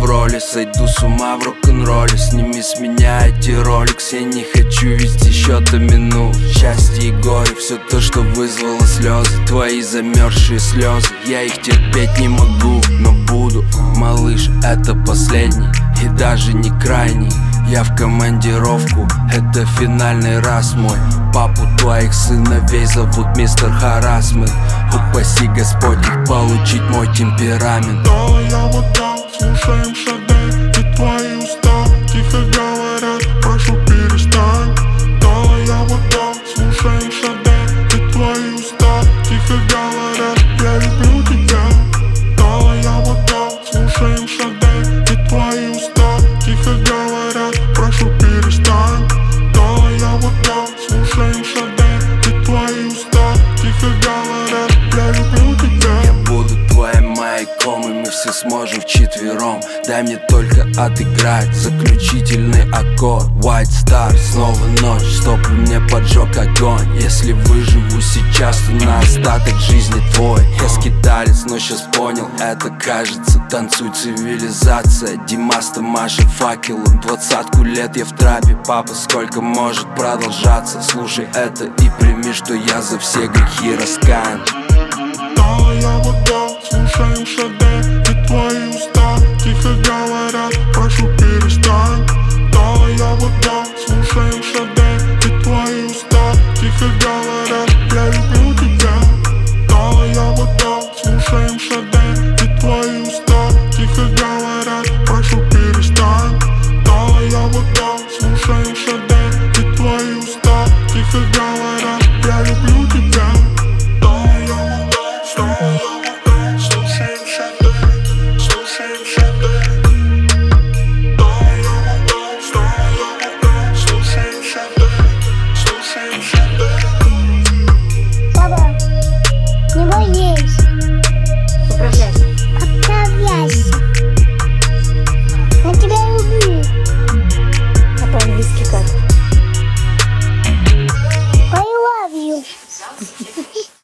в роли, сойду с ума в рок-н-ролле. Сними с меня эти роликс, я не хочу вести счета минут. Счастье и горе, все то, что вызвало слезы. Твои замерзшие слезы, я их терпеть не могу. Но буду, малыш, это последний и даже не крайний. Я в командировку, это финальный раз мой. Папу твоих сыновей зовут мистер Харассмент. Упаси Господь их получить мой темперамент. Талая вода, слушаем Шаде, и твои уста тихо говорят, прошу перестань. Талая вода, слушаем Шаде, и твои уста тихо говорят, я люблю тебя. Талая вода, слушаем Шаде, и твои уста тихо говорят, прошу перестань. Талая вода, слушаем Шаде, и твои уста тихо говорят, я люблю тебя. Я буду твоим маяком, и мы все сможем вчетвером. Дай мне только отыграть заключительный аккорд. White Star, снова ночь, стоп, мне поджег огонь. Если выживу сейчас, то на остаток жизни твой. Я скиталец, но сейчас понял, это кажется. Танцуй, цивилизация, Димаста машет факелом. 20 лет я в трапе, папа, сколько может продолжаться? Слушай это и прими, что я за все грехи раскаян. Талая вода, слушаем Шаде, и твои уста тихо говорят, прошу перестань. Талая вода, слушаем Шаде,